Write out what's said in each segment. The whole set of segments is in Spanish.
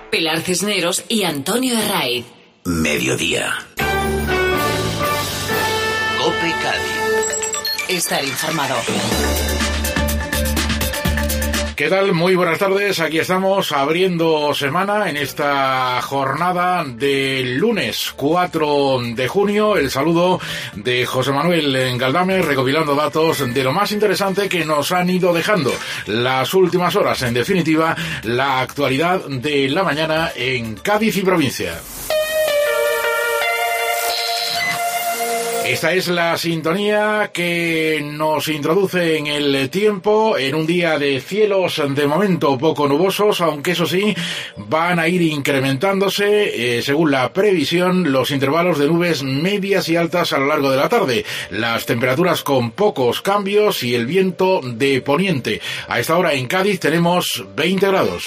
Pilar Cisneros y Antonio Herraiz. Mediodía. COPE Cádiz. Estar informado. ¿Qué tal? Muy buenas tardes. Aquí estamos abriendo semana en esta jornada del lunes 4 de junio. El saludo de José Manuel Galdame, recopilando datos de lo más interesante que nos han ido dejando las últimas horas. En definitiva, la actualidad de la mañana en Cádiz y provincia. Esta es la sintonía que nos introduce en el tiempo, en un día de cielos de momento poco nubosos, aunque eso sí, van a ir incrementándose, según la previsión, los intervalos de nubes medias y altas a lo largo de la tarde. Las temperaturas con pocos cambios y el viento de poniente. A esta hora en Cádiz tenemos 20 grados.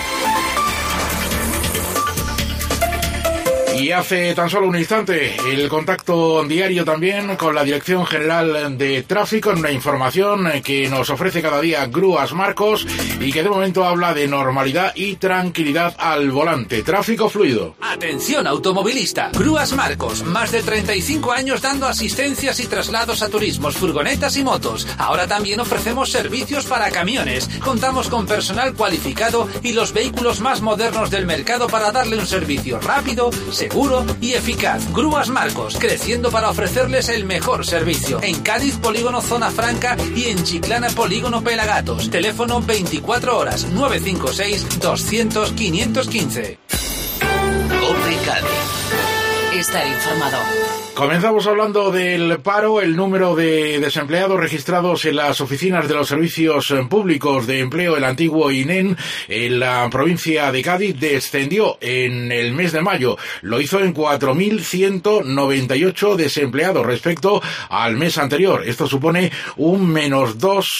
Y hace tan solo un instante el contacto diario también con la Dirección General de Tráfico en una información que nos ofrece cada día Grúas Marcos y que de momento habla de normalidad y tranquilidad al volante. Tráfico fluido. Atención automovilista. Grúas Marcos, más de 35 años dando asistencias y traslados a turismos, furgonetas y motos. Ahora también ofrecemos servicios para camiones. Contamos con personal cualificado y los vehículos más modernos del mercado para darle un servicio rápido, seguro y eficaz. Grúas Marcos, creciendo para ofrecerles el mejor servicio. En Cádiz, Polígono Zona Franca y en Chiclana, Polígono Pelagatos. Teléfono 24 horas, 956 200 515. COPE Cádiz. Estar informado. Comenzamos hablando del paro. El número de desempleados registrados en las oficinas de los servicios públicos de empleo, el antiguo INEN, en la provincia de Cádiz, descendió en el mes de mayo. Lo hizo en 4.198 desempleados respecto al mes anterior. Esto supone un menos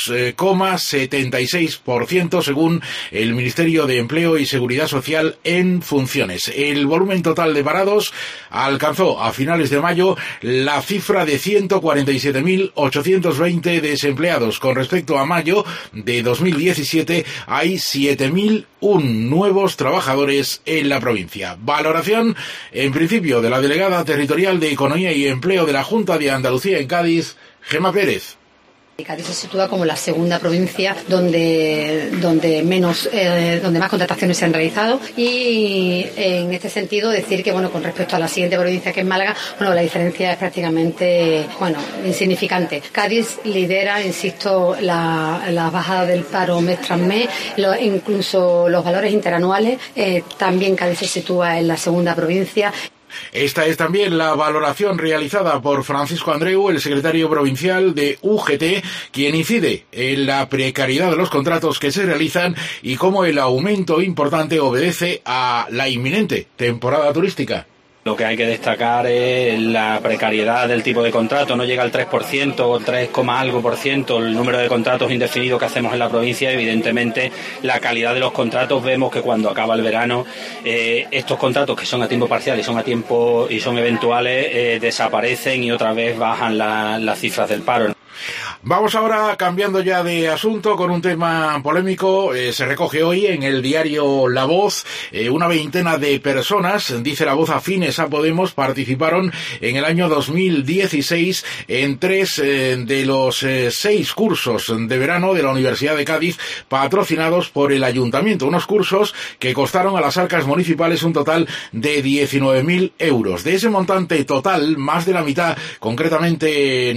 2,76% según el Ministerio de Empleo y Seguridad Social en funciones. El volumen total de parados alcanzó a finales de mayo la cifra de 147.820 desempleados. Con respecto a mayo de 2017 hay 7.001 nuevos trabajadores en la provincia. Valoración, en principio, de la delegada territorial de Economía y Empleo de la Junta de Andalucía en Cádiz, Gemma Pérez. Cádiz se sitúa como la segunda provincia donde más contrataciones se han realizado, y en este sentido decir que con respecto a la siguiente provincia, que es Málaga, la diferencia es prácticamente insignificante. Cádiz lidera, insisto, la bajada del paro mes tras mes, incluso los valores interanuales. También Cádiz se sitúa en la segunda provincia. Esta es también la valoración realizada por Francisco Andreu, el secretario provincial de UGT, quien incide en la precariedad de los contratos que se realizan y cómo el aumento importante obedece a la inminente temporada turística. Lo que hay que destacar es la precariedad del tipo de contrato. No llega al 3% o 3, algo por ciento el número de contratos indefinidos que hacemos en la provincia. Evidentemente, la calidad de los contratos, vemos que cuando acaba el verano, estos contratos que son a tiempo parcial y son a tiempo y son eventuales, desaparecen y otra vez bajan las cifras del paro. Vamos ahora cambiando ya de asunto con un tema polémico. Se recoge hoy en el diario La Voz. Una veintena de personas, dice La Voz, afines a Podemos, participaron en el año 2016 en 3 de los 6 cursos de verano de la Universidad de Cádiz, patrocinados por el Ayuntamiento. Unos cursos que costaron a las arcas municipales un total de 19.000 euros. De ese montante total, más de la mitad, concretamente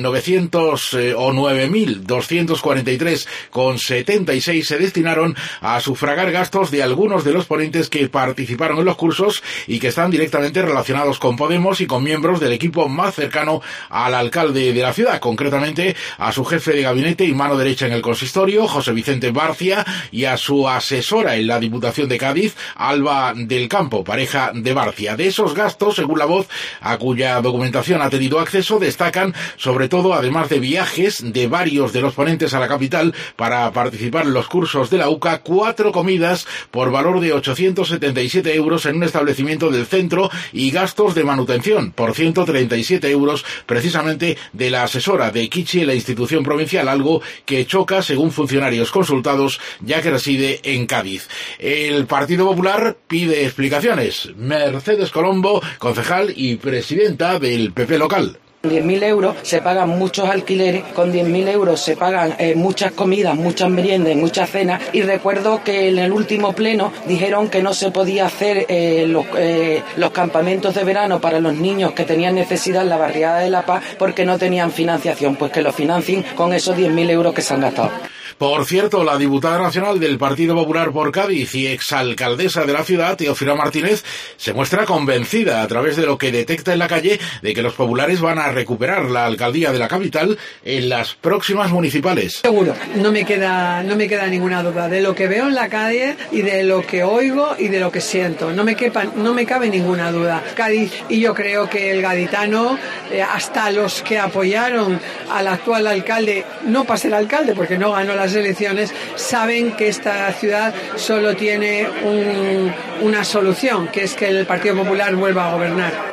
9.243,76 se destinaron a sufragar gastos de algunos de los ponentes que participaron en los cursos y que están directamente relacionados con Podemos y con miembros del equipo más cercano al alcalde de la ciudad, concretamente a su jefe de gabinete y mano derecha en el consistorio, José Vicente Barcia, y a su asesora en la Diputación de Cádiz, Alba del Campo, pareja de Barcia. De esos gastos, según La Voz, a cuya documentación ha tenido acceso, destacan sobre todo, además de viajes, de varios de los ponentes a la capital para participar en los cursos de la UCA 4 comidas por valor de 877 euros en un establecimiento del centro y gastos de manutención por 137 euros precisamente de la asesora de Kichi en la institución provincial, algo que choca según funcionarios consultados ya que reside en Cádiz. El Partido Popular pide explicaciones. Mercedes Colombo, concejal y presidenta del PP local. 10.000 euros se pagan muchos alquileres, con 10.000 euros se pagan muchas comidas, muchas meriendas, muchas cenas, y recuerdo que en el último pleno dijeron que no se podía hacer los campamentos de verano para los niños que tenían necesidad en la barriada de La Paz porque no tenían financiación, pues que lo financien con esos 10.000 euros que se han gastado. Por cierto, la diputada nacional del Partido Popular por Cádiz y exalcaldesa de la ciudad, Teófila Martínez, se muestra convencida a través de lo que detecta en la calle de que los populares van a recuperar la alcaldía de la capital en las próximas municipales. Seguro, no me queda ninguna duda de lo que veo en la calle y de lo que oigo y de lo que siento. No me cabe ninguna duda. Cádiz, y yo creo que el gaditano, hasta los que apoyaron al actual alcalde, no para ser alcalde porque no ganó las elecciones, saben que esta ciudad solo tiene una solución, que es que el Partido Popular vuelva a gobernar.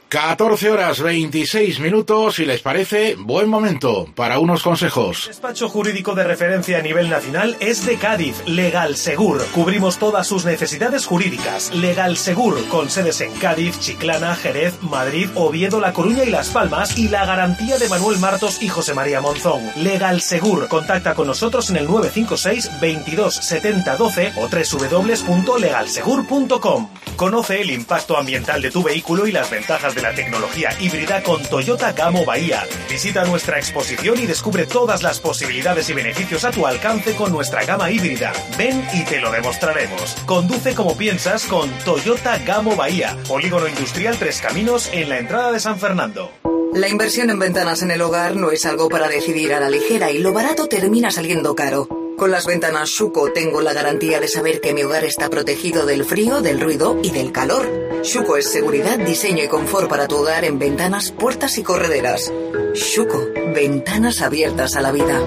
14:26, si les parece, buen momento para unos consejos. El despacho jurídico de referencia a nivel nacional es de Cádiz, Legal Segur. Cubrimos todas sus necesidades jurídicas. Legal Segur, con sedes en Cádiz, Chiclana, Jerez, Madrid, Oviedo, La Coruña y Las Palmas, y la garantía de Manuel Martos y José María Monzón. Legal Segur. Contacta con nosotros en el 956 22 70 12 o www.legalsegur.com. Conoce el impacto ambiental de tu vehículo y las ventajas de la tecnología híbrida con Toyota Gamo Bahía. Visita nuestra exposición y descubre todas las posibilidades y beneficios a tu alcance con nuestra gama híbrida. Ven y te lo demostraremos. Conduce como piensas con Toyota Gamo Bahía. Polígono Industrial Tres Caminos en la entrada de San Fernando. La inversión en ventanas en el hogar no es algo para decidir a la ligera y lo barato termina saliendo caro. Con las ventanas Schuco tengo la garantía de saber que mi hogar está protegido del frío, del ruido y del calor. Schuco es seguridad, diseño y confort para tu hogar en ventanas, puertas y correderas. Schuco, ventanas abiertas a la vida.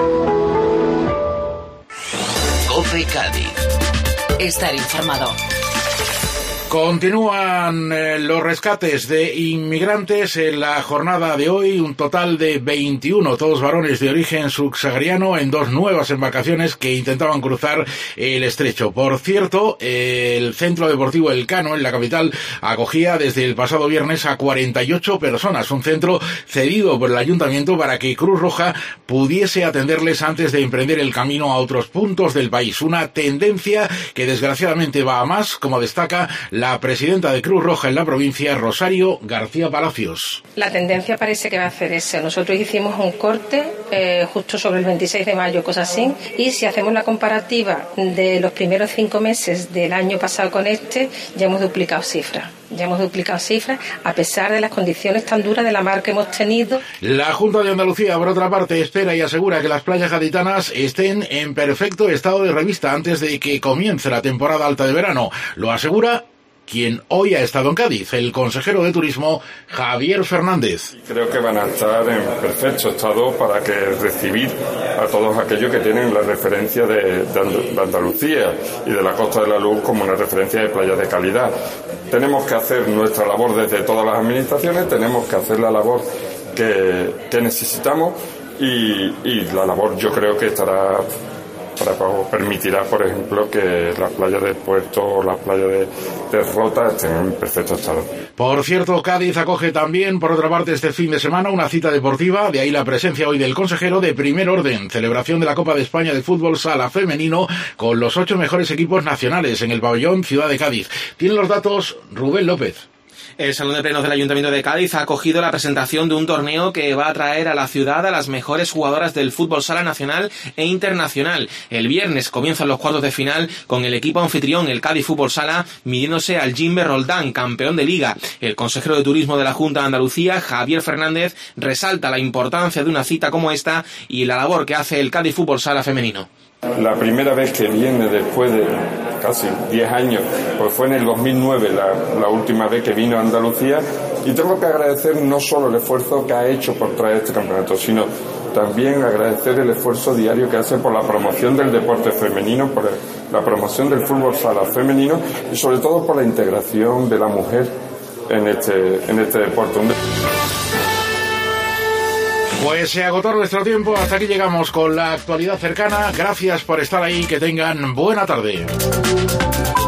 COPE Cádiz. Estar informado. Continúan los rescates de inmigrantes en la jornada de hoy, un total de 21, todos varones de origen subsahariano, en 2 nuevas embarcaciones que intentaban cruzar el estrecho. Por cierto, el Centro Deportivo Elcano, en la capital, acogía desde el pasado viernes a 48 personas, un centro cedido por el ayuntamiento para que Cruz Roja pudiese atenderles antes de emprender el camino a otros puntos del país. Una tendencia que desgraciadamente va a más, como destaca la presidenta de Cruz Roja en la provincia, Rosario García Palacios. La tendencia parece que va a hacer eso. Nosotros hicimos un corte justo sobre el 26 de mayo, cosas así, y si hacemos la comparativa de los primeros 5 meses del año pasado con este, ya hemos duplicado cifras. A pesar de las condiciones tan duras de la mar que hemos tenido. La Junta de Andalucía, por otra parte, espera y asegura que las playas gaditanas estén en perfecto estado de revista antes de que comience la temporada alta de verano. Lo asegura quien hoy ha estado en Cádiz, el consejero de Turismo, Javier Fernández. Creo que van a estar en perfecto estado para que recibir a todos aquellos que tienen la referencia de Andalucía y de la Costa de la Luz como una referencia de playas de calidad. Tenemos que hacer nuestra labor desde todas las administraciones, tenemos que hacer la labor que necesitamos y la labor yo creo que estará permitirá, por ejemplo, que las playas del puerto o las playas de Rota estén en perfecto estado. Por cierto, Cádiz acoge también, por otra parte, este fin de semana una cita deportiva, de ahí la presencia hoy del consejero de primer orden, celebración de la Copa de España de Fútbol Sala Femenino con los 8 mejores equipos nacionales en el pabellón Ciudad de Cádiz. Tiene los datos Rubén López. El Salón de Plenos del Ayuntamiento de Cádiz ha acogido la presentación de un torneo que va a traer a la ciudad a las mejores jugadoras del fútbol sala nacional e internacional. El viernes comienzan los cuartos de final con el equipo anfitrión, el Cádiz Fútbol Sala, midiéndose al Jimbe Roldán, campeón de Liga. El consejero de Turismo de la Junta de Andalucía, Javier Fernández, resalta la importancia de una cita como esta y la labor que hace el Cádiz Fútbol Sala femenino. La primera vez que viene después de casi 10 años, pues fue en el 2009 la última vez que vino a Andalucía, y tengo que agradecer no solo el esfuerzo que ha hecho por traer este campeonato, sino también agradecer el esfuerzo diario que hacen por la promoción del deporte femenino, por la promoción del fútbol sala femenino y sobre todo por la integración de la mujer en este deporte. Pues se agotó nuestro tiempo, hasta aquí llegamos con la actualidad cercana. Gracias por estar ahí, que tengan buena tarde.